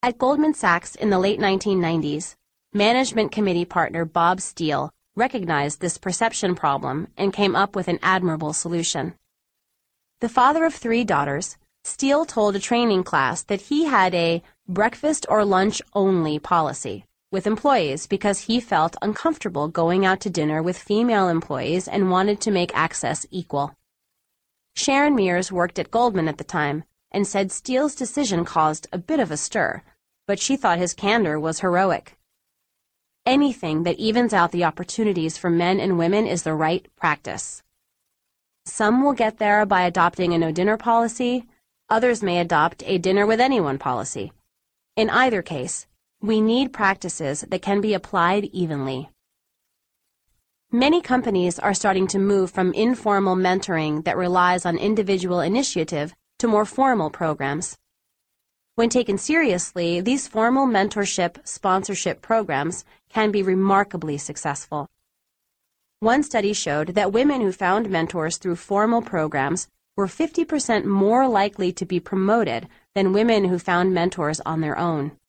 At Goldman Sachs in the late 1990s, management committee partner Bob Steele recognized this perception problem and came up with an admirable solution. The father of 3 daughters, Steele told a training class that he had a breakfast or lunch only policy with employees because he felt uncomfortable going out to dinner with female employees and wanted to make access equal. Sharon Mears worked at Goldman at the time and said Steele's decision caused a bit of a stir, but she thought his candor was heroic. Anything that evens out the opportunities for men and women is the right practice. Some will get there by adopting a no-dinner policy. Others may adopt a dinner-with-anyone policy. In either case, we need practices that can be applied evenly. Many companies are starting to move from informal mentoring that relies on individual initiative to more formal programs. When taken seriously, these formal mentorship sponsorship programs can be remarkably successful. One study showed that women who found mentors through formal programs were 50% more likely to be promoted than women who found mentors on their own.